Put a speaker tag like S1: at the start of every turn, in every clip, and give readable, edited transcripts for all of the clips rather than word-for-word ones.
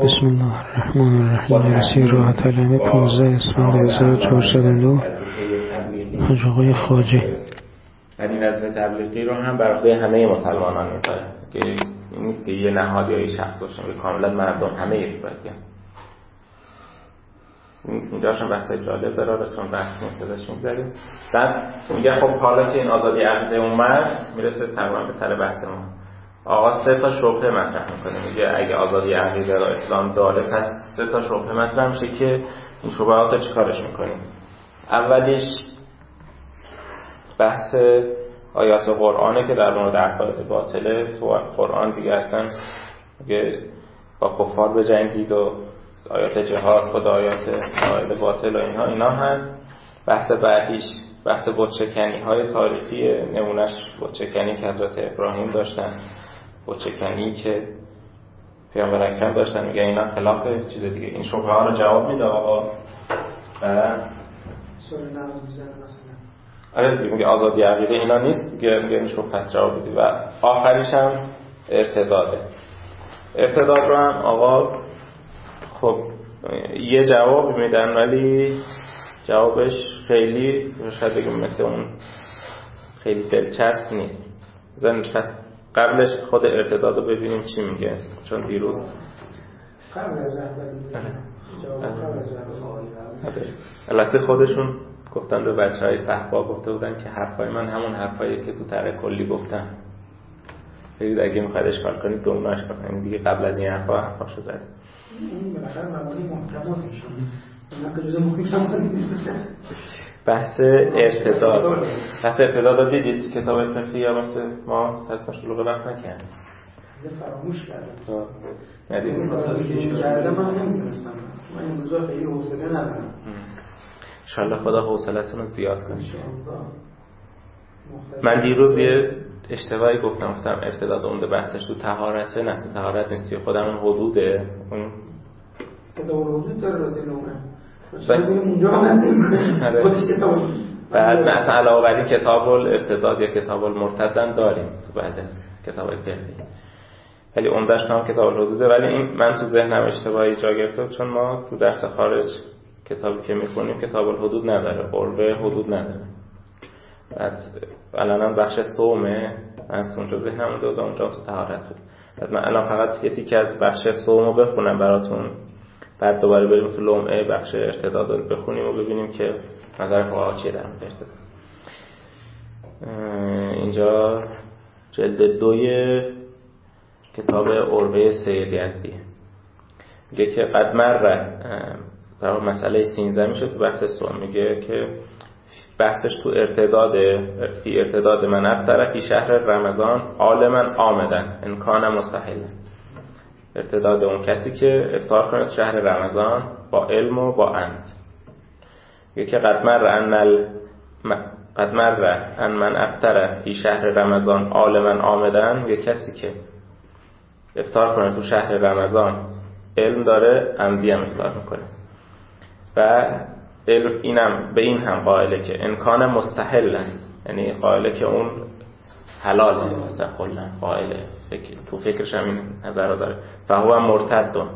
S1: بسم الله الرحمن الرحیم. رسید راه طلبه 15 اسفند 1402 حاج آقای خواجه.
S2: این وظیفه تبلیغی رو هم بر عهده همه مسلمانان میذاره که این نیست که یه نهاد یا یه شخص باشه، کاملا مردم همه یک باید. اینجاش هم بحثای جالب داره چون بحث مستدش میگذاریم. بعد میگه خب حالا که این آزادی عقیده اومد میرسه تقریبا به سر بحث ما. آقا 3 تا شبهه مطرح میکنه. میگه اگه آزادی عقیده رو اسلام داره پس 3 تا شبهه مطرح میشه که این شبهات رو چیکارش میکنیم. اولیش بحث آیات قرآنه که در مورد عقاید باطله. تو قرآن دیگه اصلا میگه با کفار بجنگید و آیات جهاد خود آیات عقاید باطل و اینا هست. بحث بعدیش بحث بت‌شکنی های تاریخی، نمونهش بت‌شکنی که حضرت ابراهیم داشتن، بت‌شکنی که پیامبر اکرم داشتن. میگه اینا خلاف چیز دیگه. این شبهه ها رو جواب میده آقا و
S3: سوال نقض میزنه مثلا.
S2: آره دیگه میگه آزادی عقیده اینا نیست دیگه، میگه این شبهه پس جواب بدی. و آخریش هم ارتداده. ارتداد رو هم آقا خب یه جواب میدن ولی جوابش خیلی شاید بگم مثل اون خیلی دلچسب نیست. پس قبلش خود ارتداد رو ببینیم چی میگه، چون دیروز
S3: قبل از
S2: البته خودشون گفتن به بچهای صحبا گفته بودن که حرفای من همون حرفایی که تو طرح کلی گفتن. بگید اگه میخواید اشکال کنید دومناش کنید دیگه. قبل از این حرفاشو زدید.
S3: این بالاخره مبانی محکمات میشون. اونا که جزء محکمات نیست.
S2: بحث ارتداد. بحث ارتداد رو دیدید کتاب فقهی یا واسه ما صد شلوغ وقت نکردیم.
S3: فراموش کردم.
S2: ندیدیم.
S3: من نمی‌دونستم. من این روزا خیلی حوصله ندارم.
S2: ان شاءالله خدا حوصله‌تون رو زیاد کنه. من دیروز یه اشتباهی گفتم ارتداد عمده بحثش تو طهارته. نه تو طهارت نیستی، خودم اون حدوده. اون
S3: کتاب حدود داره رازی نومه اونجا هم خودش کتاب.
S2: بعد مثلا علاوه بر این کتاب الارتداد یا کتاب المرتدن داریم تو بعضی از کتاب‌های فقهی، ولی عمده‌اش هم کتاب الحدوده. ولی این من تو ذهنم اشتباهی جا گرفته چون ما تو درس خارج کتابی که می‌خونیم کتاب الحدود نداره، قربه حدود نداره. بعد الان بخش صومه از اونجا ذهنم مونده و اونجا تو طهارت بود. بعد من الان فقط یه تیکه از بخش صومو بخونم براتون، بعد دوباره بریم تو لمعه بخش ارتداد رو بخونیم و ببینیم که نظر فقها چیه در مورد ارتداد. اینجا جلد 2 کتاب عربه سید یزدی میگه که قد مر در مسئله 13 میشه تو بحث صوم. میگه که بحثش تو فی ارتداد من افطر فی شهر رمضان عالما عامدن ان کان مستحیل. ارتداد اون کسی که افطار کنه تو شهر رمضان با علم و با عمد. میگه که قد مر ان من افطر فی شهر رمضان عالما عامدن. یه کسی که افطار کنه تو شهر رمضان علم داره عمدی هم افطار میکنه و اینم به این هم قائله که امکان مستحلن، یعنی قائله که اون حلاله مثلا کلا قائله تو فکرش هم این نظر رو داره. فهو مرتدون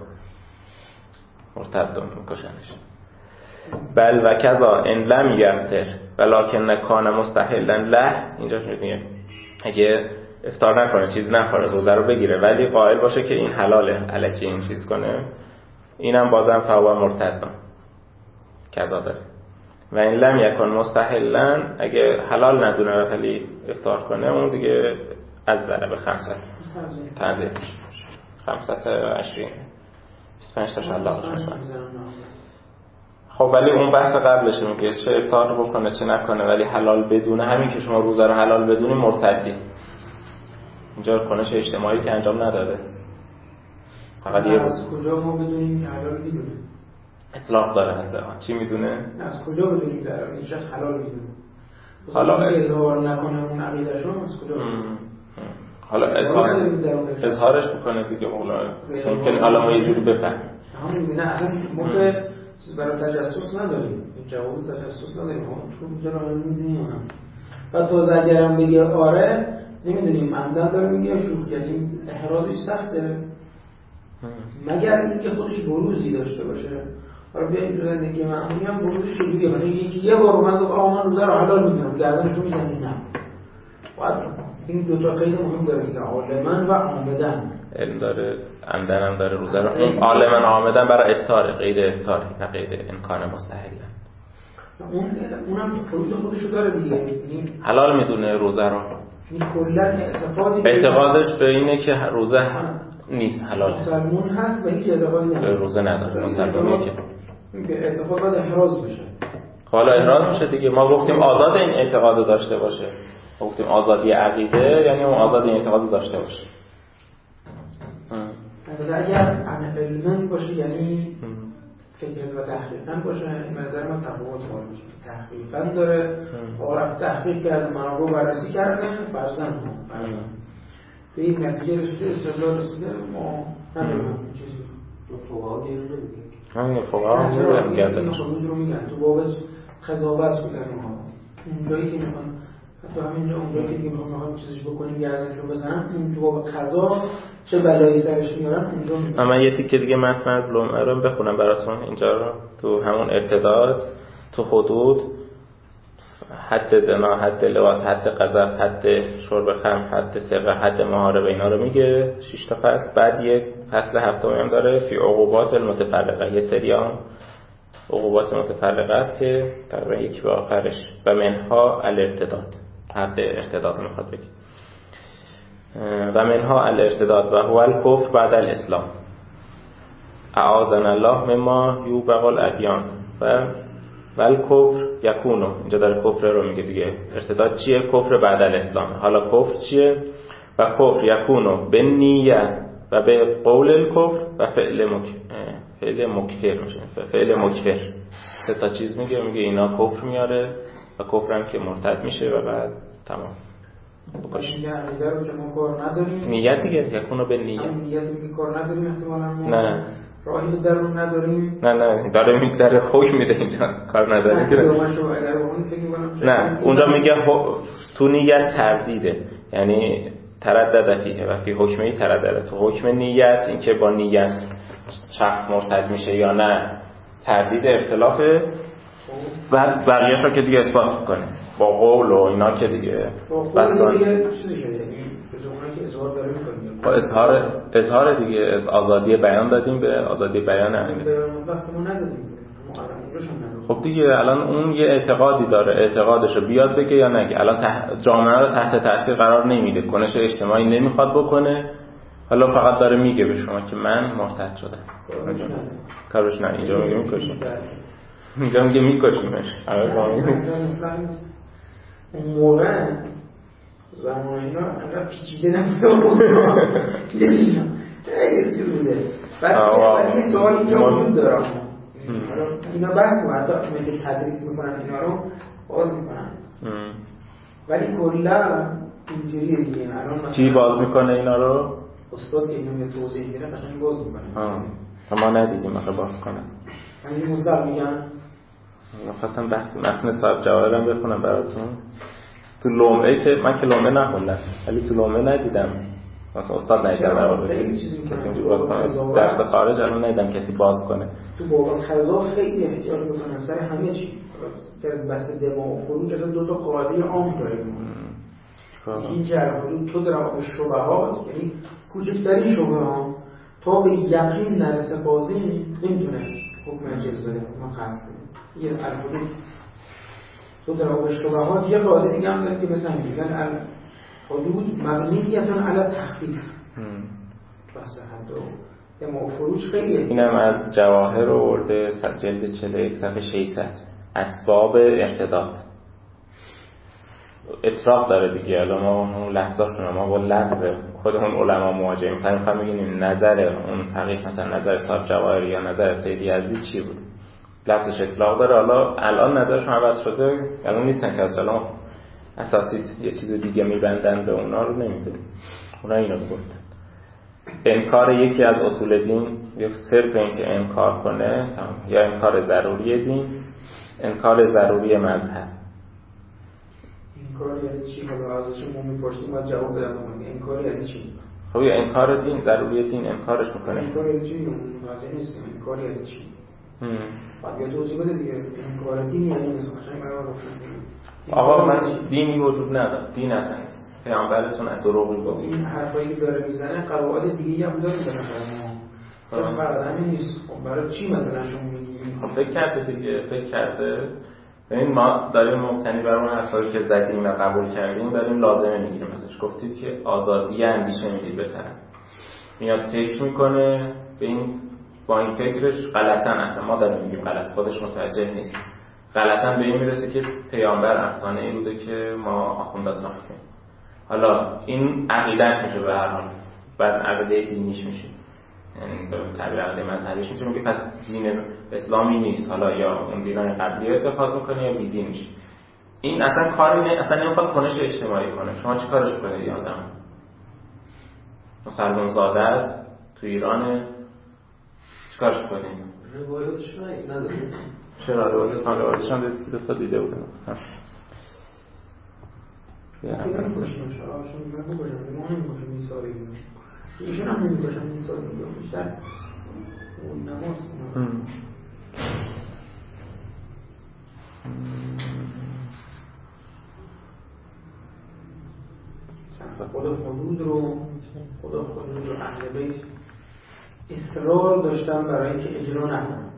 S2: میکشنش. بل و کذا ان لم یفطر ولکن کان مستحلا له. اینجا میگه اگه افطار نکنه چیز نخوره روزه رو بگیره ولی قائل باشه که این حلاله الکی این چیز کنه، اینم بازم فهو مرتدون کذا داره. و این لم یکن مستحلا اگه حلال ندونه ولی افطار کنه اون دیگه از ضرب 500 تعذیب 520 25 تا الله مثلا. خب ولی اون بحث قبلش میگه چه افطار بکنه چه نکنه ولی حلال بدونه. همین که شما روزه رو حلال بدونی مرتدی. اینجا کنش اجتماعی که انجام نداده. فقط یه
S3: از کجا ما بدونیم که حلال میدونه؟
S2: اطلاق داره حتی. چی میدونه؟
S3: از کجا بدونیم که این شخص حلال میدونه؟
S2: حالا
S3: اظهار نکنه اون عقیده‌شو از کجا؟
S2: حالا اظهارش بکنه دیگه. ممکنه حالا ما یه جوری بفهمیم.
S3: همون نه اصلا موقع برای تجسس نداریم، جواز تجسس نداریم. تو اینجا رو می‌دونیم. بعد تو اگرم بگی آره نمیدونیم عمدن داره میگه شوخی، یعنی احرازش سخته. مگر اینکه خودش بروزی داشته باشه. حالا بیایم تو زندگی معمولی هم بروزش چجوریه؟ مثلا یکی یه بار اومد گفت آقا من روزه رو حلال میدونم، گردنشو میزنی نه. این دو تا قید مهم داره دیگه، عالمن و عامدن.
S2: علم داره، عمدن هم داره روزه رو. اون عالمن عامدن برای افطار، قید افطاری نه قید امکان مستحیل.
S3: اونم حدود خودشو داره دیگه.
S2: حلال میدونه روزه رو.
S3: این کلا
S2: اعتقادش به اینه که روزه نیست، حلال
S3: مسلمون هست و هیچ اعتقادی نداره.
S2: روزه نداره. مسلمونه که
S3: اعتقاد باید احراز بشه.
S2: حالا احراز میشه دیگه. ما گفتیم آزاد این اعتقاد داشته باشه. گفتیم آزادی عقیده یعنی اون آزادی اعتقاد داشته باشه.
S3: اگر علم باشه یعنی فکر و تحقیقاً باشه، این نظر من تفاوت باشه. تحقیقاً داره، عارف تحقیق کرده، منابع رو بررسی کرده، فرضاً به این نتیجه رسیده، استدلال رسیده، ما نداریم چیزی. فقها گیر نمیگن.
S2: همین فقها هم
S3: گردن رو میگن تو باب قضاوت میگن اونها. اونجایی که میخوان حتی همینجا اونجایی که میخوان چیزش بکنیم گردنشون بزنن، اون تو باب قضا چه بلایی سرش میارن اونجا میگن.
S2: من یه تیکه دیگه متن از لمعه رو بخونم براتون اینجا رو. تو همون ارتداد، تو حدود، حد زنا، حد لواط، حد قذف، حد شرب خمر، حد سرقه، حد محاربه، اینا رو میگه 6 تا فصل. بعد یک فصل هفتمی هم داره فی عقوبات المتفرقه. یه سری هم عقوبات متفرقه است که تقریبا یکی به آخرش و منها الارتداد، حد ارتداد میخواد بگه. و منها الارتداد و هو الکفر بعد الاسلام اعاذنا الله مما یوبق الادیان و الکفر یکونو. اینجا داره کفر رو میگه دیگه. ارتداد چیه؟ کفر بعد الاسلام. حالا کفر چیه؟ و کفر یکونو به نیه و به قول الکفر و فعل مکفر میشه. فعل مکفر سه تا چیز میگه اینا کفر میاره و کفرم که مرتد میشه و بعد تمام.
S3: باشه عقیده رو که ما کار نداریم،
S2: نیت دیگه یکونو به نیت.
S3: همون نیت رو که کار نداریم احتمالاً ما
S2: نه
S3: راهی به درون نداریم.
S2: نه داره میگذره حکم میده اینجا کار نداره. نه اونجا میگه تو نیت تردیده، یعنی تردد فیه و فی حکمی تردد. تو حکم نیت این که با نیت شخص مرتد میشه یا نه تردید اختلافه. بعد بقیه‌اش رو که دیگه اثبات میکنه با قول و اینا که دیگه
S3: بس دیگه چیزی شده، یعنی اونایی که اظهار داره میکنیم
S2: با اظهار دیگه از آزادی بیان دادیم به آزادی بیان همین.
S3: وقتی ما ندادیم
S2: خب دیگه الان اون یه اعتقادی داره، اعتقادشو بیاد بگه یا نگه. الان جامعه رو تحت تاثیر قرار نمیده، کنش اجتماعی نمیخواد بکنه، حالا فقط داره میگه به شما که من مرتد شدم. کارش نه. اینجا میگه میکشیم، اینجا میگه میکشیمش.
S3: اون موقع زمان اینا انقدر پیچیده نبوده، خیلی چیز بوده. بعد یه سوال اینجا وجود داره، اینا بحث کنم حتی اینا که تدریس میکنن اینا رو باز میکنن، ولی کلا اینجوریه دیگه. الان
S2: چی باز میکنه اینا رو؟
S3: استاد که اینو به توضیح میده قشنگ باز میکنه.
S2: ما ندیدیم آخه باز کنن.
S3: من این مطلب میگم
S2: خواستم بحث متن صاحب جواهرم بخونم براتون. تو لمعه که من که لمعه نخوندم ولی تو لمعه ندیدم، مثلا استاد ندیدم در واقع کسی باز کنه. درس خارج الان ندیدم کسی باز کنه.
S3: تو باب قضا خیلی احتیاط میکنن سر همه چی. در بحث دماغ و خروج اصلا دو تا قاعده عام داره. این که الان تو در واقع شبهات، یعنی کوچکترین شبهه ها تا به یقین نرسه بازی نمیتونه حکم اجاز بده، ما قصد کنیم. یه الان تو در واقع شبهات یه قاعده دیگه هم داره که مثلا میگن حدود مبنیتون علی تخفیف. بحث حد و دماغ و فروج خیلی
S2: اینم از جواهر رو ورده جلد 41 صفحه 600 اسباب ارتداد. اطلاق داره دیگه. الان ما اون لفظاشون ما با لفظ خودمون علما مواجه می‌خوایم بگیم نظر اون فقیه مثلا نظر صاحب جواهر یا نظر سیدی یزدی چی بود. لفظش اطلاق داره. حالا الان نظرشون عوض شده، الان نیستن که اصلا اساتید یه چیز دیگه میبندن به اونا رو نمیدونیم. اونا اینو گفتن. انکار یکی از اصول دین، یک صرف این که انکار کنه، یا انکار ضروری دین، انکار ضروری مذهب.
S3: انکار یعنی چی؟ حالا ازش ما میپرسیم باید جواب بدم. انکار یعنی چی؟
S2: خب یا انکار دین، ضروری دین انکارش میکنه.
S3: انکار یعنی چی؟ متوجه نیستم انکار یعنی چی؟ بعد یا توضیح بده دیگه. انکار دین یعنی مثلا برای روشن کنیم.
S2: آقا من دینی وجود نداره، دین اصلا نیست. پیامبرتون دروغ میگه.
S3: این حرفایی که داره میزنه قواعد دیگه‌ای هم داره میزنه برای ما. فقط همین نیست. خب برای چی مثلا شما میگید؟
S2: خب فکر کرده. ببین ما داریم مبتنی بر اون حرفایی که زدیم و قبول کردیم داریم لازمه میگیریم ازش. گفتید که آزادی اندیشه میدید به طرف. میاد فکر میکنه به این با این فکرش غلطن، اصلا ما داریم میگیم غلط، خودش متوجه نیست. غلطن به این میرسه که پیامبر افسانه ای بوده که ما آخونده ساختیم. حالا این عقیدهش میشه به هر حال، بعد عقیده دینیش میشه، یعنی به تعبیر عقیده مذهبیش میشه، میگه پس دین اسلامی نیست، حالا یا اون دینای قبلی اتخاذ میکنه یا بیدین میشه. این اصلا کاری اصلا نمیخواد کنش اجتماعی کنه. شما چی کارش کنید؟ یه آدم مسلمان زاده است تو ایران، چی کارش کنید؟
S4: روایاتش نداره.
S2: چرا روایاتش هم دو تا دیده بودن مثلا
S3: نمی‌کشیم شما میگن بگوشم ما نمی‌کشیم میساری ایشون هم نمی‌کشم میساری میگم بیشتر اون نماز خدا حدود رو اهل بیت اصرار داشتن برای اینکه اجرا نکنن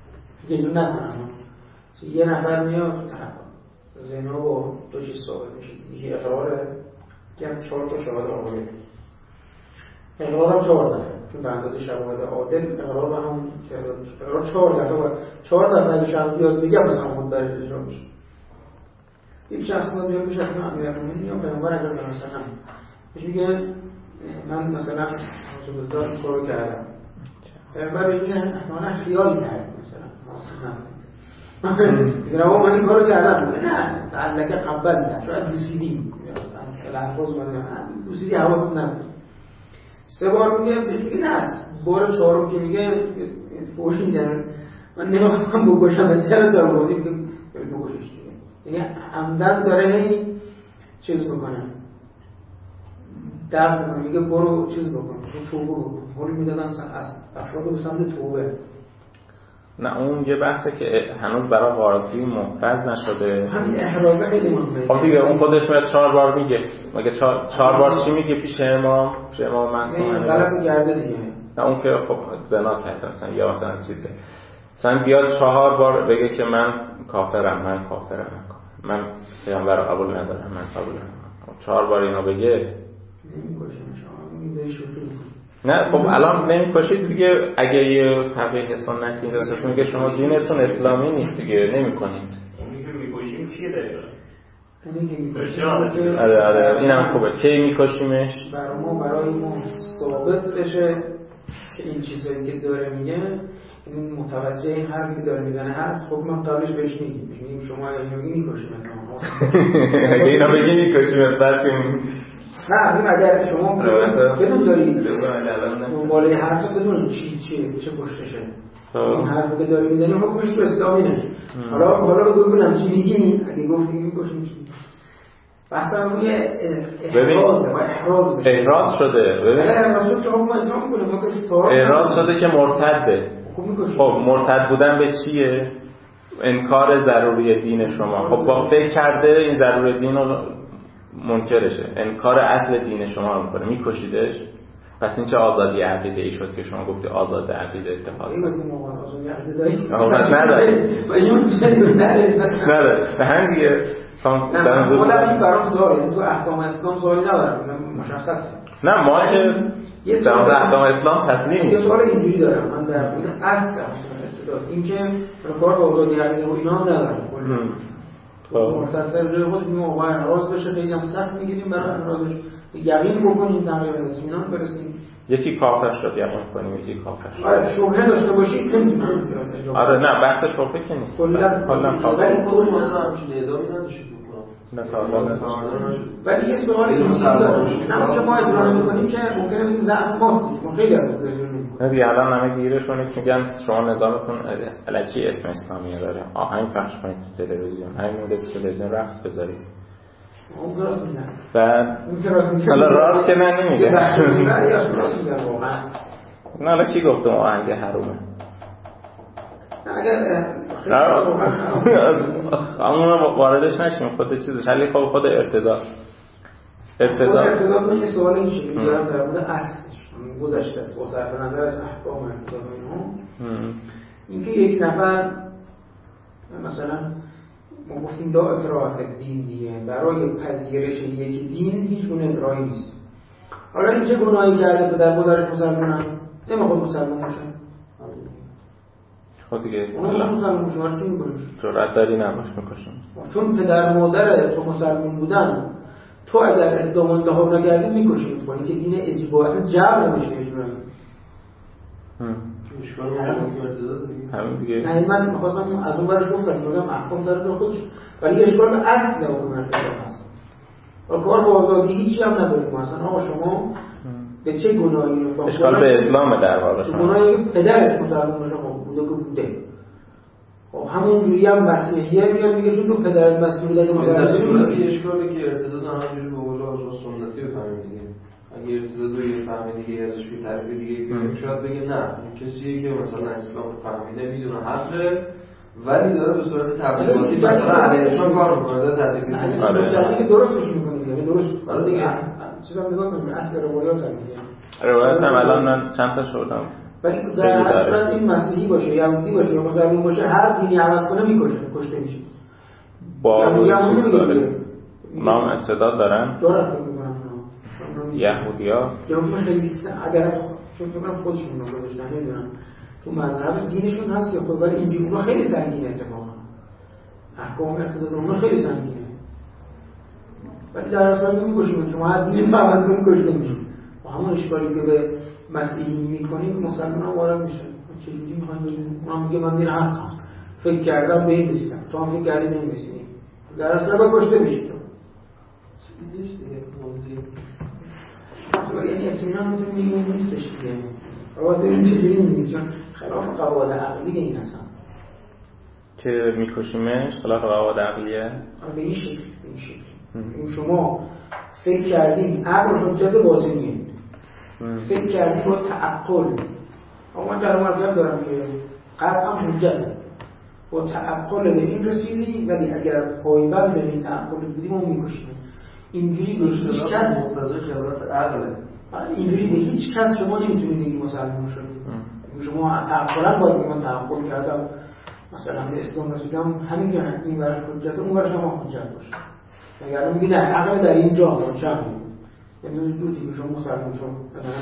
S3: یه نفر میاد تو طرف زنا با دو چیز ثابت میشه. یکی اقراره که هم 4 تا شهاده عادل. اقرار هم 4 دفعه، چون به اندازه شواهد عادل اقرار به همون تعداد میشه. اقرار 4 دفعه و 4 دفعه اگه شخص بیاد بگم مثلا خود برش اجرا میشه. یک شخص میاد میشه که امیرالمومنین یا پیامبر اجرا کنه مثلا میگه من مثلا حضور دار کارو کردم. پیامبر میگه احتمالاً خیالی کرد مثلا دیگه رو من این کارو کردم. نه تعلقه قبل نه شاید رسیدیم الفاظ من رسیدی حواست نبود. 3 بار میگه نه بار 4م که میگه فوش میدن من نمیخوام بکشم. چرا دارم بودیم که بکشش دیگه عمدن داره این چیز بکنه در میگه برو چیز بکن توبه بکن. حالی میدادن از افراد به سمت توبه.
S2: نه اون یه بحثه که هنوز برای قاضی محفظ نشده.
S3: همین احرازه خیلی مهمه.
S2: خب دیگه اون خودش میاد 4 بار میگه. مگه 4 بار چی میگه پیش امام معصوم
S3: غلط کرده دیگه.
S2: نه اون که خب زنا کرده مثلا یا مثلا چیزه. مثلا بیاد 4 بار بگه که من کافرم من پیامبر رو قبول ندارم من قبول ندارم. 4 بار اینو بگه
S3: نمی‌کشه شما این دیش
S2: نه خب الان نمی‌کشید دیگه. اگه یه تقیه سنتی اینجاست میگه شما دینتون اسلامی نیست دیگه نمی‌کنید.
S4: اونی که می‌کشیم کیه دقیقاً؟
S3: اونی که می‌کشیم
S2: آره اینم خوبه. کی می‌کشیمش؟
S3: برای ما ثابت بشه که این چیزایی که داره میگه این متوجه این حرفی که داره میزنه هست. خب ما قبلش بهش میگیم شما اگه اینو بگی می‌کشیم
S2: اگه اینو بگی می‌کشیم بعد
S3: نه ببین اگر شما بدون دارید دنباله حرف بدون چه پشتشه این حرفی که داری میزنی حکمش تو اسلامی نه. حالا ببینم چی میگی. اگه گفتی میکشیم چی بحثم روی
S2: احراز شده. ببین
S3: احراز شده که حکم اسلام میکنه ما کسی طور
S2: احراز شده که مرتده. خب مرتد بودن به چیه؟ انکار ضروری دین شما. خب با فکر کرده این ضروری دین رو منکرشه، انکار اصل دین شما رو میکنه، میکشیدش. پس این چه آزادی عقیده ای شد که شما گفتی آزاد عقیده اتخاذ کنید؟
S3: آزادی عقیده دارید؟
S2: نداره. به هم دیگه
S3: خودم این برام سواله. تو احکام اسلام سوالی ندارم مشخصه.
S2: نه ما که در احکام اسلام تسلیم
S3: یه سوال اینجوری دارم من در مورد اصل این که کار با آزادی عقیده و اینا ندارم مختصر جای خود میگم آقا احراز بشه خیلی هم سخت میگیریم برای احرازش یقین بکنیم تقریبا اطمینان برسیم.
S2: یکی کافر شد یقین کنیم یکی کافر شد.
S3: آره شبهه داشته باشید نمیتونم.
S2: آره نه بحث شبهه که نیست.
S3: کلا
S4: ولی کدوم مثلا همچین اعدامی نداشت بکنم.
S3: ولی یه سوالی اینجوری دارم همون که ما اجرا نمی‌کنیم که ممکنه بگیم ضعف ماست. ما خیلی از اجرا نمی‌کنیم.
S2: نه الان همه گیرش کنید میگن شما نظامتون الکی اسم اسلامی داره. آهنگ پخش کنید تو تلویزیون، همین مدل تلویزیون رقص بذارید.
S3: اون درست میگن.
S2: بعد حالا راست که من نمیگم.
S3: راست میگن واقعا.
S2: حالا کی گفته آهنگ حرومه؟
S3: اگر
S2: همون واردش نشیم خود چیزش ولی خود ارتداد
S3: من یه سوال این شکلی دارم در مورد اصلش گذشته است با صرف نظر از احکام ارتداد اینها اینکه یک نفر مثلا ما گفتیم لا اکراه فی الدین دیگه برای پذیرش یک دین هیچ گونه اکراهی نیست. حالا این چه گناهی کرده پدر مادرش مسلمانن نمیخواد مسلمان باشه
S2: خب دیگه
S3: اون مسلمان باشه چی میکنه؟
S2: جرأت داری نباش میکشن
S3: چون پدر مادر تو مسلمان بودن تو اگر اسلام انتخاب نکردی میکشی میکنی که دین اجباری جبر نمیشه اجباری
S4: اشکال ارتداد
S2: همین دیگه.
S3: نه من می‌خواستم از اون برش گفتم میگم احکام سر خودش ولی اشکال به اصل حکم ارتداد هست. و کار با آزادی هیچی هم نداریم مثلا آقا شما به چه گناهی رو
S2: اشکال به اسلام در واقع
S3: شما گناهی پدرت مسلمان شما بوده که بوده خب همون جوری هم مسیحیه میگه چون تو پدرت مسیحی بوده مسلمان
S4: اشکالی که ارتداد همونجوری به قول آقا سنتی بفهمید دیگه اگه ارتداد رو یه فهمی دیگه ازش بی تعریف دیگه شاید بگه نه این کسیه که مثلا اسلام رو فهمیده میدونه حقه ولی داره به صورت تبلیغاتی مثلا علیه اسلام کار میکنه داره تبلیغ
S3: میکنه که درستش میکنه دیگه درست
S4: آره دیگه
S3: چیزا نگاه کنید اصل روایات هم دیگه
S2: روایات هم الان چند تا شدم
S3: ولی در اصلا این مسیحی باشه یهودی باشه یا مسلمان باشه هر دینی عوض کنه کشته میشه
S2: با نام ارتداد دارن یهودی‌ها
S3: یا خیلی اگر چون من خودشون رو گذاشتن نمیدونم تو مذهب دینشون هست یا خود ولی اینجوری اونا خیلی سنگینه اتفاقا احکام ارتداد اونا خیلی سنگینه ولی در اصل میگوشیم شما هر دینی فهمت کنید کشته میشه و همون اشکالی که به مسیحی میکنیم مسلمان ها وارد میشن چجوری میخوایم بگیم اونا میگه من دین حقم فکر کردم به این رسیدم تو هم فکر کردی به این رسیدی در اصل باید کشته میشید تو
S4: نیست دیگه
S3: یعنی اطمینان میتونیم بگیم نیستش دیگه باید ببینیم چجوری نیست چون خلاف قواعد عقلی این هستن
S2: که میکشیمش خلاف قواعد عقلیه
S3: به این شکل شما فکر کردیم عقل حجت باطنیه فکر کردیم با تعقل اما من در مرتب دارم که قلب هم حجته با تعقل به این رسیدیم ولی اگر پایبند به این تعقل بودیم اون میکشیم اینجوری به هیچ کس
S4: مقتضای خبرات عقله
S3: اینجوری به هیچ کس شما نمیتونید بگید مسلمان شدید شما تعقلا باید من تعقل کردم مثلا به اسلام رسیدم همین که این ورش حجت اون ورش هم حجت باشه اگر میگه نه عقل در اینجا حجت یعنی دو دیگه شما مسلمان شد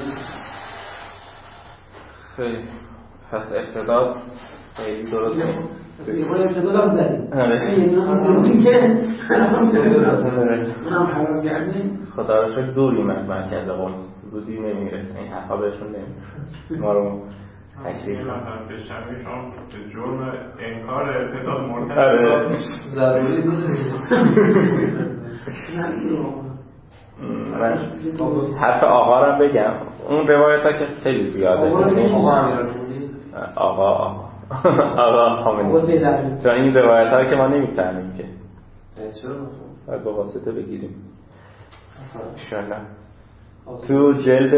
S2: خیلی پس ارتداد خیلی درست نیست
S3: استیقای ارتداد هم زدیم یعنی که اونم حلال کردیم
S2: خدا را شکر دوریم از مرکز قم زودی نمیرسه این حقا بهشون نمیرسه ما رو تکلیف
S5: کنم به شمی شما به جرم انکار ارتداد مرتد
S4: ضروری نیست
S2: من حرف آقا را بگم اون روایت ها که خیلی زیاده آقا خامنه‌ای چون این روایت ها که ما نمی‌فهمیم که
S4: چرا
S2: با واسطه بگیریم انشالله تو جلد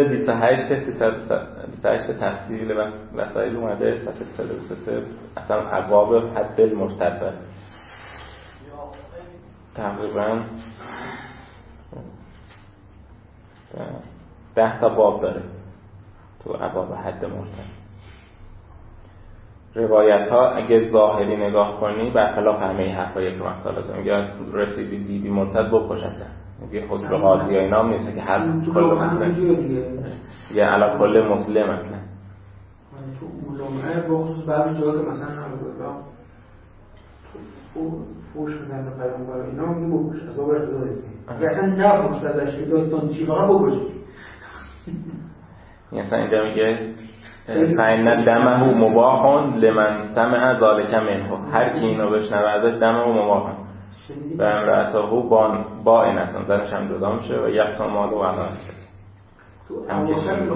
S2: 28 تفسیر وسائل اومده صفحه 33 اصلا ابواب حد المرتد تقریبا 10 تا باب داره تو ابواب حد مرتد. روایت ها اگه ظاهری نگاه کنی برخلاف همه حرفایی که من سالا دارم میگه رسیدی دیدی مرتد بکش اصلا میگه خود به قاضی ها اینا هم نیست که هر کل مسلم یه علا کل مسلم اصلا
S3: تو علمه بخصوص بعضی جاها که مثلا فوش بدن به پیامبر اینا میگه بکش از بابرش داره اگه اصلا نبکش ازش که داستان چی فقط بکش
S2: مثلا اینجا میگه فإن دمه مباح لمن سمع ذلك منه هر کی اینو بشنوه ازش دمه مباح و امرأته باینه زنش هم جدا میشه و یقسم مال و عمل
S3: تو همچنین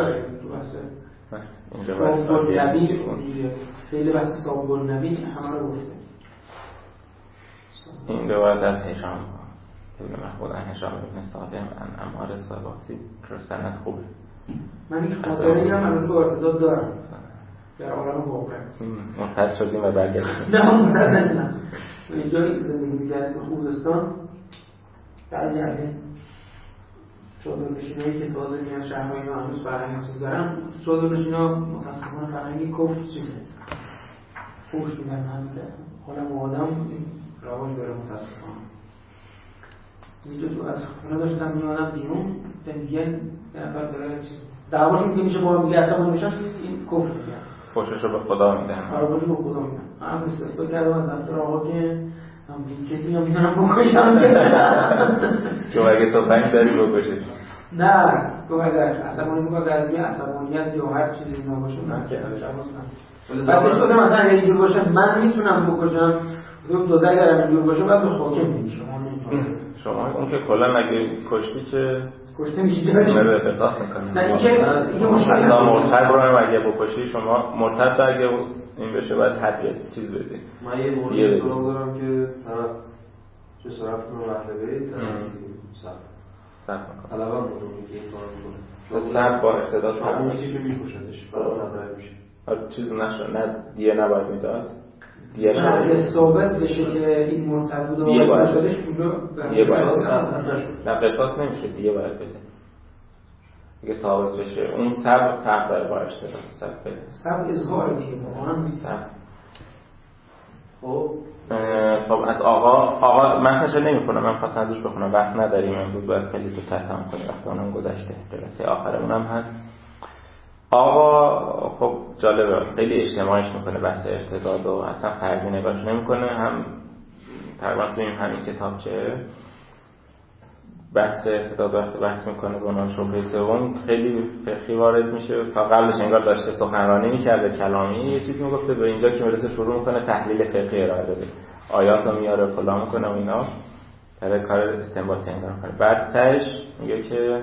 S3: اینجا صاحب نبی خیلی بحث صاحب نبی همه رو گفته
S2: این روایت از هشام ابن محمود عن هشام ابن سالم عن عمار الصباحی که سند خوبه.
S3: من این خاطره‌ای هم از با ارتداد دارم در عالم واقع.
S2: منتظر شدیم و برگشتیم.
S3: نه منتظر نه. اینجایی زندگی می‌کردیم به خوزستان. بعضی از این چادرنشینایی که تازه میان شهرهای اینا هنوز فرهنگ چیز دارن، چادرنشینا متاسفانه فرهنگی کفر چیزه. فوش میدن هم حالا آدم رواج داره متاسفانه. میگه تو از خونه داشتم میادم بیرون میگن نفر داره چیز دعواشون میگه میشه با هم دیگه اصلا میشن این کفر میگن
S2: فوشش رو به خدا میدن.
S3: آره فوشش به خدا میدن. من استفاده کردم از دفتر آقا که کسی نمیدونم بکشم
S2: تو اگه تو پنج داری بکشش.
S3: نه تو اگر عصبانی بود از این عصبانیت یا هر چیزی اینا باشه نه که بعدش گفتم مثلا اگه اینجور باشه من میتونم بکشم دو اگر اینجور باشه بعد به حاکم میگه
S2: شما اون که کلا اگه کشتی که
S3: کشته میشید
S2: به قصاص میکنه.
S3: نه اینکه مشکلی
S2: مرتد رو هم اگه بکشی شما مرتد اگه این بشه باید حد چیز بدی.
S4: من یه مورد سراغ دارم که طرف جسارت کنه وحده صبر طلبم بودم که این کار کنه
S2: صبر با اقتدار
S4: شما یکی که میکشتش برای تبرئه میشه
S2: چیز نشد نه دیگه نباید میداد دیگه
S3: اگه ثابت بشه که این مرتد بود
S2: دیگه باید
S3: شدش
S2: دیگه باید نه قصاص نمیشه دیگه باید بده اگه ثابت بشه اون صبر فرق داره با اقتدار
S3: صبر اظهار دیگه واقعا
S2: صبر. خب از آقا متنش نمی‌خونم من خواستم ازش بخونم وقت نداریم امروز باید خیلی زودتر تمام کنیم وقت اونم گذشته جلسه آخرمون هم هست. آقا خب جالبه خیلی اجتماعیش میکنه بحث ارتداد و اصلا فردی نگاهش نمیکنه هم تقریبا تو همین کتابچه بحث ارتداد وقتی بحث میکنه به عنوان شبهه سوم خیلی فقهی وارد میشه تا قبلش انگار داشته سخنرانی میکرده کلامی یه چیزی میگفته به اینجا که میرسه شروع میکنه تحلیل فقهی ارائه بده آیات رو میاره فلان میکنه و اینا در کار استنباطی انگار میکنه بعد تهش میگه که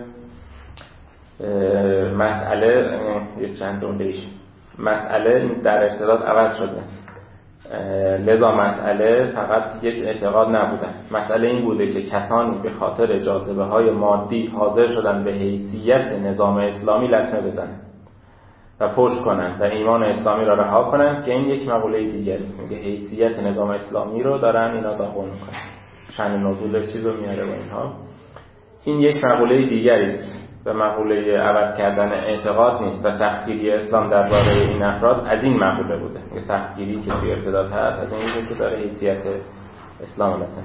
S2: مسئله یه چند جمله‌ایش مسئله در ارتداد عوض شده لذا مسئله فقط یک اعتقاد نبوده مسئله این بوده که کسانی به خاطر جاذبه‌های مادی حاضر شدن به حیثیت نظام اسلامی لطمه بزنند و پشت کنند و ایمان اسلامی را رها کنند که این یک مقوله دیگری است میگه حیثیت نظام اسلامی رو دارن اینا داغون میکنن شأن نزول چیزو میاره و اینها این یک مقوله دیگری است و مقوله عوض کردن اعتقاد نیست و سختگیری اسلام درباره این افراد از این مقوله بوده که سختگیری که توی ارتداد هست از این که داره حیثیت اسلام لطمه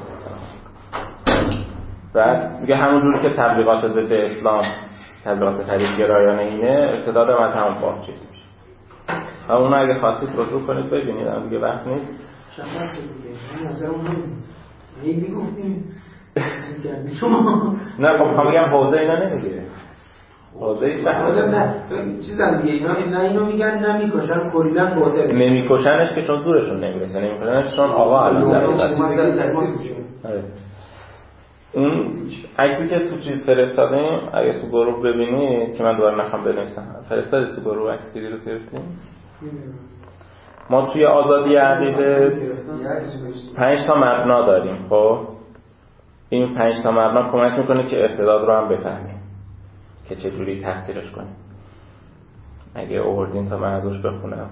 S2: و میگه همونجوری که تبلیغات ضد اسلام تبلیغات طریق‌گرایانه اینه ارتداد هم از همون باب چیز میشه و اونو اگه خواستید رجوع کنید ببینید هم دیگه وقت نیست
S3: شما دیگه نظرمون خیلی گفتیم شما
S2: نه خب میگم حوزه اینا نمیگه حوزه
S3: نه چیزا دیگه اینا اینو میگن نمیکشن کلا باطل
S2: نمیکشنش که چون دورشون نمیرسه نمیکشنش چون آقا اون عکسی که تو چیز فرستادیم اگه تو گروه ببینید که من دوباره نخوام بنویسم فرستادید تو گروه عکسی رو گرفتیم ما توی آزادی عقیده 5 تا مبنا داریم خب این 5 تا مبنا کمک میکنه که ارتداد رو هم بفهمیم که چجوری تفسیرش کنیم اگه آوردین تا من ازش بخونم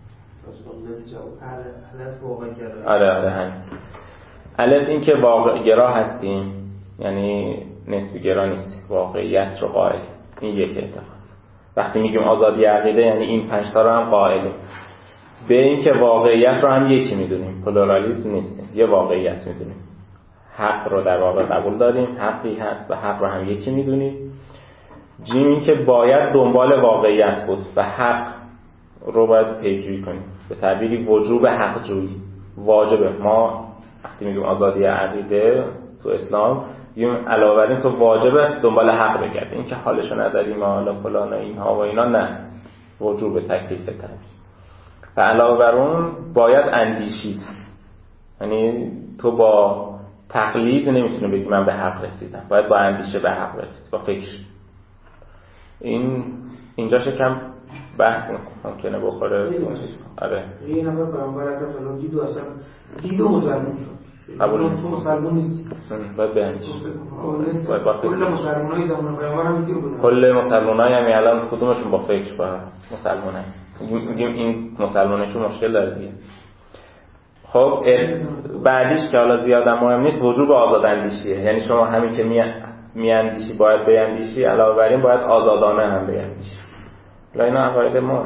S2: آره همین الف این که واقع گرا هستیم یعنی نسبی گرا نیست واقعیت رو قائل این یک اعتقاد وقتی میگیم آزادی عقیده یعنی این 5 تا رو هم قائلیم به این که واقعیت رو هم یکی میدونیم پلورالیسم نیستیم یه واقعیت میدونیم حق رو در واقع قبول داریم حقی هست و حق رو هم یکی میدونیم جیم این که باید دنبال واقعیت بود و حق رو باید پیجویی کنیم به تعبیری وجوب حق جویی واجبه ما وقتی میگیم آزادی عقیده تو اسلام میگیم علاوه بر این تو واجبه دنبال حق بگردی این که حالشو نداریم حالا فلان اینها و اینا نه وجوب تکلیف تعبیر و علاوه بر اون باید اندیشید یعنی تو با تقلید نمیتونی بگی من به حق رسیدم باید با اندیشه به حق رسید با فکر اینجا شکم بحث ممکنه بخوره آره
S3: یه نفر پیامبر اکرم صلی الله علیه و آله دیدو مسلمان شد
S2: قبول
S3: تو مسلمان نیستی
S2: باید بیاندیشی
S3: کل مسلمانای زمان پیامبر هم اینطور بودن
S2: کل مسلمانای هم الان کدومشون با فکر با مسلمانه میگیم این مسلمانشون مشکل داره دیگه. خب بعدیش که حالا زیاد مهم نیست وجوب آزاداندیشیه، یعنی شما همین که میاندیشی باید بیاندیشی، علاوه بر این باید آزادانه هم بیاندیشی. اینا عقاید ما.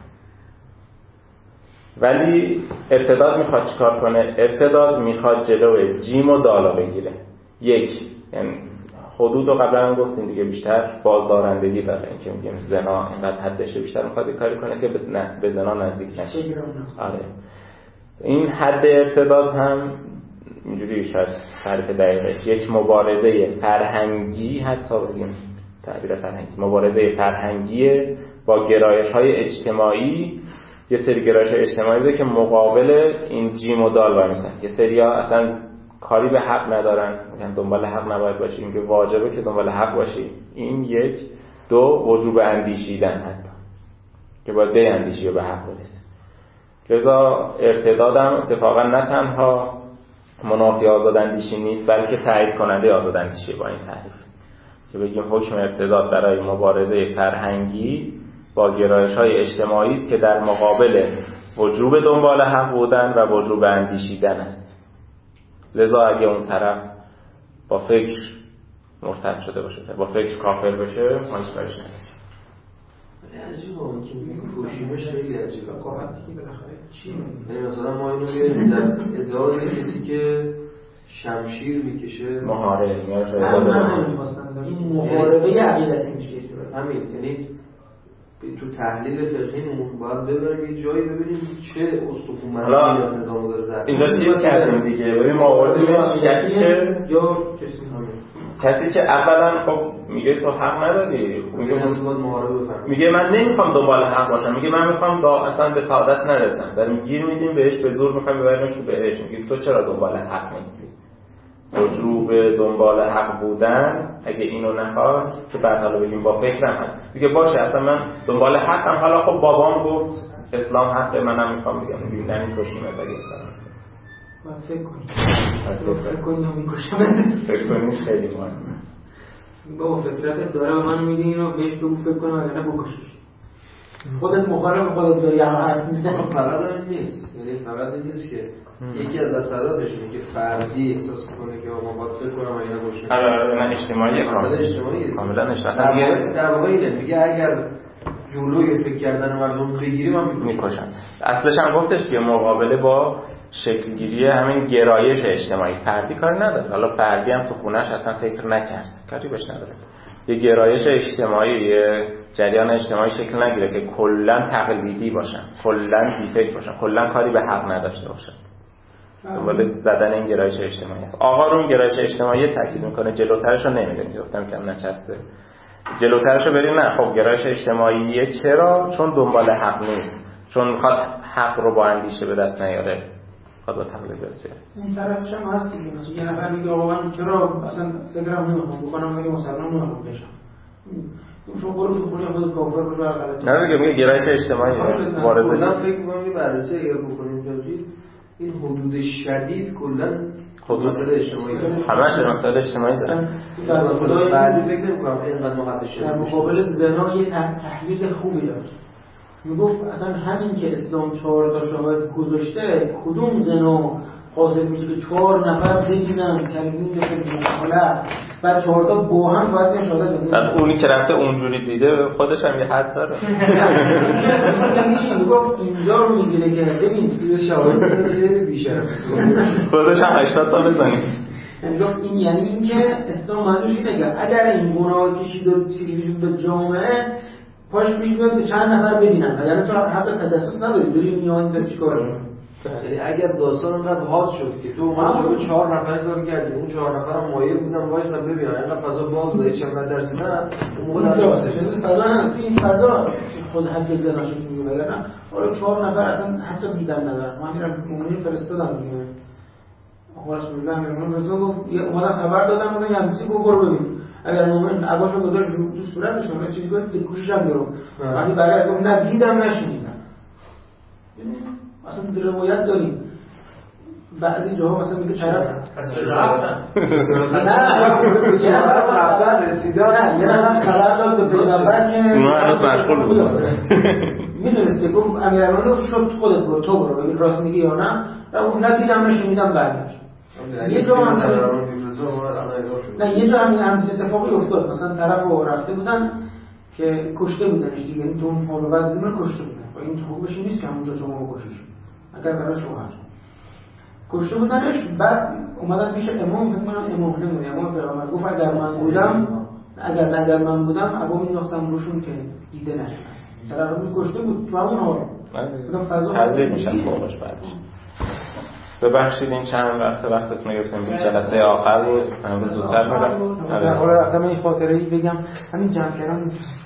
S2: ولی ارتداد میخواد چیکار کنه؟ ارتداد میخواد جلوی جیم و دالا بگیره. یک، یعنی حدود رو قبلا هم گفتیم دیگه، بیشتر بازدارندگی داره، اینکه میگیم زنا اینقدر حدشه، بیشتر میخواد کاری کنه که به زنا نزدیک نشه. آره این حد ارتداد هم اینجوری شاید تعریف دقیقه یک مبارزه فرهنگی، حتی بگیم تعبیر فرهنگی، مبارزه فرهنگی با گرایش‌های اجتماعی. یه سری گرایش‌های اجتماعی بوده که مقابل این جیم و دال وایسن. یه سری‌ها اصلا کاری به حق ندارن، میگن دنبال حق نباید باشی، میگه واجبه که دنبال حق باشی. این یک. دو، وجوب اندیشیدن، حتی که باید بیاندیشی و به حق برسی. لذا ارتدادم اتفاقا نه تنها منافی آزاداندیشی نیست، بلکه تایید کننده آزاداندیشی با این تعریف که بگیم حکم ارتداد برای مبارزه فرهنگی با گرایش‌های اجتماعی است که در مقابل وجوب دنبال حق بودن و وجوب اندیشیدن است. لذا اگه اون طرف با فکر مرتد شده باشه، با فکر کافر بشه، ما هیچ کارش نداریم.
S4: عجیبه اون که کوشیمش خیلی عجیبه.
S3: قاعدتی بالاخره چی میگه؟
S4: یعنی مثلا ما اینو میاریم در ادعای کسی که شمشیر میکشه
S2: محارب میاره.
S3: من می‌خواستم این محاربه عقیدتی میشه.
S4: همین، یعنی تو تحلیل فقهیمون باید ببریم یه جایی ببینیم چه استخوان‌مندی از نظام داره زرد.
S2: اینجا چیز کردیم دیگه، ببین ما آوردیم کسی که
S3: یا
S2: کسی که اولا خب میگه تو حق نداری، میگه من نمیخوام دنبال حق باشم، میگه من میخوام اصلا به سعادت نرسم، داریم گیر میدیم بهش، به زور میخوام ببریمش تو بهش. میگه تو چرا دنبال حق نیستی؟ وجوب دنبال حق بودن اگه اینو نخواد که بعد حالا بگیم با فکرم هست، میگه باشه اصلا من دنبال حقم، حالا خب بابام گفت اسلام حقه، منم میخوام بگم میگیم نمی کشیم از اگه
S3: باید فکر کنیم میکشم.
S2: فکر کنیش خیلی مهمه.
S3: بابا فطرتت داره و من میگه اینو بهش بگو فکر کنم اگه نه بکشش. خودت مخالف خودت داری هم حرف میزنی.
S4: فقط این نیست، یعنی فقط این نیست که یکی از اثراتش اینه که فردی احساس کنه که ما باید فکر کنم اینا گوش کنم.
S2: آره نه اجتماعی
S4: کاملا اجتماعی. در واقع اینه میگه اگر جلوی فکر کردن مردم بگیریم هم
S2: میکشن. اصلش هم گفتش که مقابله با شکلگیری همین گرایش اجتماعی، فردی کاری نداره. حالا فردی هم تو خونش اصلا فکر نکرد، کاری بهش نداره. یه گرایش اجتماعی، یه جریان اجتماعی شکل نگیره که کلا تقلیدی باشن، کلا بی‌فکر باشن، کلا کاری به حق نداشته باشن. ولی زدن این گرایش اجتماعی است. آقا رو گرایش اجتماعی تاکید میکنه، جلوترشو نمیره. گفتم که نچسته. جلوترشو بریم نه، خب گرایش اجتماعی چرا؟ چون دنبال حق نیست، چون میخواد حق رو با اندیشه به دست نیاره، میخواد با تقلید برسه.
S3: این طرفش هم هست دیگه، مثلا یه نفر میگه آقا من چرا اصلا فکرم نمیخوام بکنم، مگه مسلمان نمیخوام بشم. چون برو تو خونه خود کافر بشو غلط.
S2: نه دیگه، میگه گرایش اجتماعی وارد.
S4: کلا فکر می‌کنم یه بررسی اگر بکنیم جدی این حدود شدید کلا
S2: حدود
S4: اجتماعی داره.
S2: همش مسائل اجتماعی داره.
S4: مثلا بعدی فکر نمی‌کنم اینقدر مقدس شده.
S3: در مقابل زنا یه تحلیل خوبی داشت. میگفت اصلا همین که اسلام 4 تا شاهد گذاشته، کدوم زنا حاصل میشه که 4 نفر بگیرن کلمین مخالف بعد 4 تا با هم باید شهادت بدن.
S2: بعد اونی که رفته اونجوری دیده خودش هم یه حد داره.
S3: یعنی چی میگفت اینجا رو میگیره که ببین توی شهادت بیشتر
S2: خودش هم 80 تا بزنید.
S3: یعنی این که اسلام منظورش اینه اگر این گناه کشید و چیزی به جامعه پاش پیش بیاد چند نفر ببینن، یعنی تو حق تجسس نداری بری میان در چیکار کنی.
S4: یعنی اگر داستان انقدر حاد شد که تو اومد 4 نفر کار کردی، اون 4 نفر هم مایل بودن وایسا ببینن اینقدر فضا باز بوده چند درصد نه اون موقع
S3: فضا نه، تو این فضا خود حد زنا شد میگه نه حالا 4 نفر اصلا حتی دیدن ندارن. من میرم مومنی فرستادم دیگه آخرش میگم من مثلا گفت اومدن خبر دادم گفتم یعنی چی برو ببین. اگر مومن عباشو گذاشت تو صورتش من چیزی گفت کوشش هم گرفت وقتی برای گفت نه دیدم نشنیدم. اصلا روایت داریم بعضی جاها مثلا میگه طرف
S4: رفتن رسیدن
S3: یه نفر خبر داد به پیغمبر که
S2: اونا هنوز مشغول بود
S3: میدونست که گفت امیرالمومنین شد خودت برو تو برو ببین راست میگی یا نه و اون ندیدم نشه میدم برگشت یه جا نه یه جا همین اتفاقی افتاد مثلا طرف رفته بودن که کشته بودنش دیگه یعنی تو اون حال و وضعی رو کشته بودن و این حکمش نیست که همونجا شما بکشیش اگر برای شوهر کشته بودنش بعد اومدن پیش امام فکر کنم امام پیغمبر گفت اگر من بودم ابا مینداختم روشون که دیده نشه طرف رو کشته بود تو همون حال
S2: تذریب میشن فوقش بعدش ببخشید این چند وقتتون گرفتیم این جلسه آخر بود امروز زودتر میرم
S3: در حال رفتم این خاطره‌ای بگم همین جمع کردن